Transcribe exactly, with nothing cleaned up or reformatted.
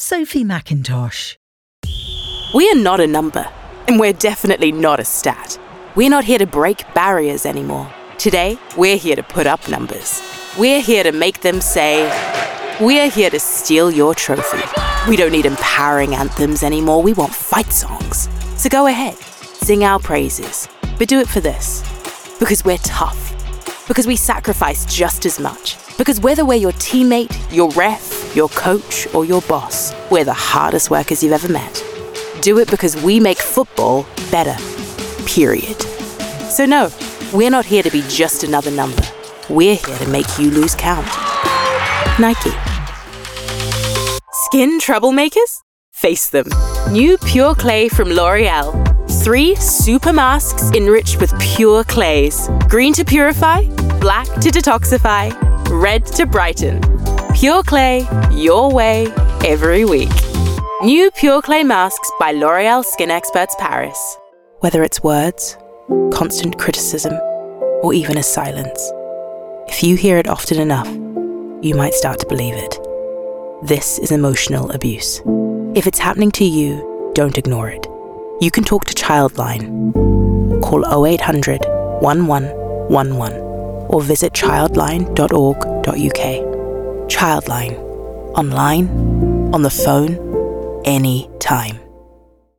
Sophie McIntosh. We are not a number, and we're definitely not a stat. We're not here to break barriers anymore. Today, we're here to put up numbers. We're here to make them say, we're here to steal your trophy. We don't need empowering anthems anymore, we want fight songs. So go ahead, sing our praises, but do it for this. Because we're tough. Because we sacrifice just as much. Because whether we're your teammate, your ref, your coach, or your boss, we're the hardest workers you've ever met. Do it because we make football better. Period. So no, we're not here to be just another number. We're here to make you lose count. Nike. Skin troublemakers? Face them. New Pure Clay from L'Oreal. Three super masks enriched with pure clays. Green to purify, black to detoxify, red to brighten. Pure Clay, your way, every week. New Pure Clay masks by L'Oreal Skin Experts Paris. Whether it's words, constant criticism, or even a silence, if you hear it often enough, you might start to believe it. This is emotional abuse. If it's happening to you, don't ignore it. You can talk to Childline. Call oh eight hundred, one one one one or visit childline dot org dot U K. Childline. Online, on the phone, anytime.